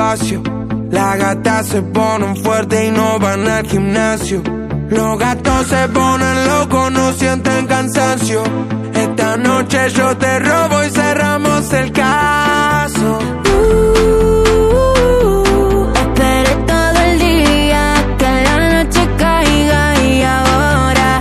despacio. Las gatas se ponen fuertes y no van al gimnasio. Los gatos se ponen locos, no sienten cansancio. Esta noche yo te robo y cerramos el caso. Esperé todo el día que la noche caiga y ahora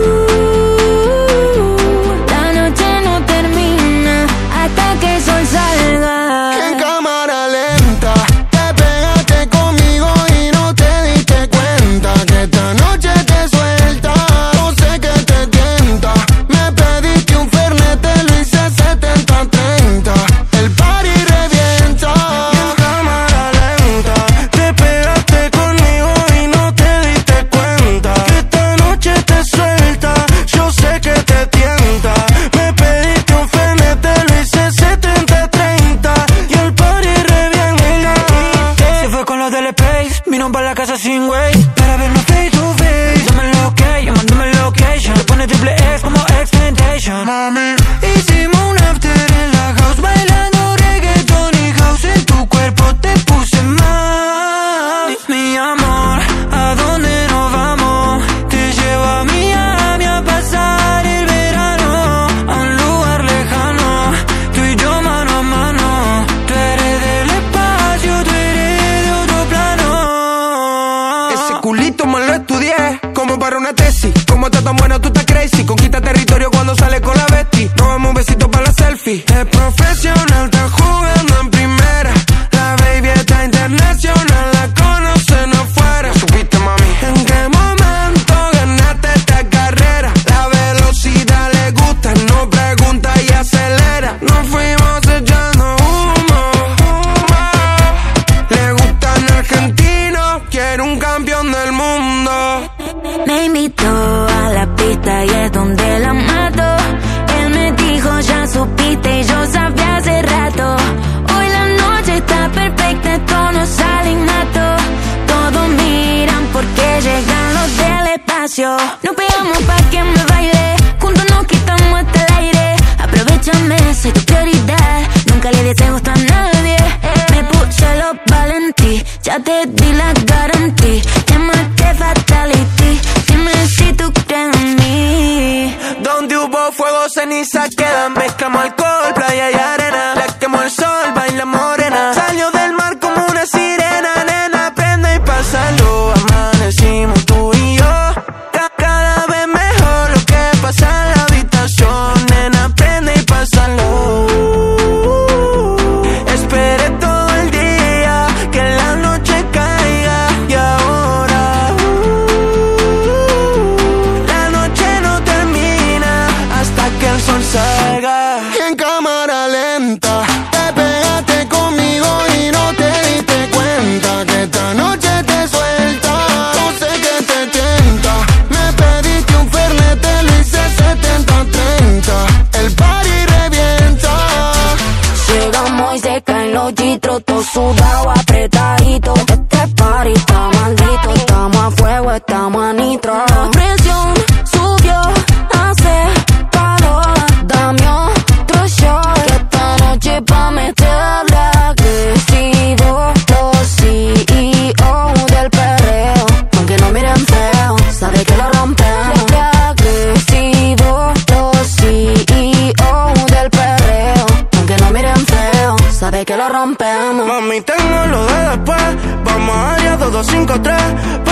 la noche no termina hasta que el sol salga. En cámara lenta te pegaste conmigo y no te diste cuenta que esta noche te suelta. No sé qué te tienta. Me pediste un fernet, te lo hice 70-30. El party revienta. En cámara lenta te pegaste conmigo y no te diste cuenta que esta noche te suelta. Yo sé que te tienta. Me pediste un fernet, te lo hice 70-30 y el party revienta. Se fue con los del Space, vino para la casa sin güey, para vernos face to face. Dame lo que, llamándome location. Le pone triple X como X-Tentation. Mami, Hicimos un after en la house, bailando reggaeton y house. En tu cuerpo te puse mal. Mi amor, ¿a dónde nos vamos? Te llevo a Miami a pasar el verano, a un lugar lejano, tú y yo mano a mano. Tú eres del espacio, tú eres de otro plano. ese culito me lo estudié como para una tesis. Como estás tan bueno, tú estás crazy. Conquista territorio cuando sale con la bestie. Nos damos un besito para la selfie. Es profesional, está jugando en primera. La baby está internacional, la conocen afuera. ¿Supiste, mami? ¿En qué momento ganaste esta carrera? La velocidad le gusta, no pregunta y acelera. Nos fuimos echando humo. Le gustan argentinos, quiere un campeón del mundo. Me invitó a la pista y es donde la mato. Él me dijo ya supiste y yo sabía hace rato. Hoy la noche está perfecta, esto no sale innato. Todos miran porque llegan los del espacio. Nos pegamos pa' que me baile, juntos nos quitamos hasta el aire. Aprovechame, soy tu prioridad, nunca le deseo gusto a nadie. Me puse los valentí, ya te di la garantía. Llámate fatality, dime si tú crees en mí. Donde hubo fuego, ceniza quedan. Mezclamos alcohol, playa y arena. La quemó el sol, baila morena. Salió del mar como una sirena. Nena, prende y pásalo. Amanecimos tú y yo. Cada vez mejor lo que pasa en la habitación. Nena, prende y pásalo. Esperé todo el día que la noche caiga y ahora la noche no termina hasta que el sol salga. En cámara lenta te pegaste conmigo y no te diste cuenta que esta noche te suelta. No sé qué te tienta. Me pediste un fernet, te lo hice 70-30. El party revienta. Llegamos y se caen los chitros, todo sudado, apretadito. Este party está maldito, estamos a fuego, estamos a nitro. La presión subió, hace calor. Dame otro shot, que esta noche pa' meterle agresivo. Los CEO del perreo, aunque no miren feo, sabe que lo rompemos. Agresivo, los CEO del perreo, aunque no miren feo, sabe que lo rompemos. Mami, tengo lo de después. Vamos allá, 2, 2, 5, 3.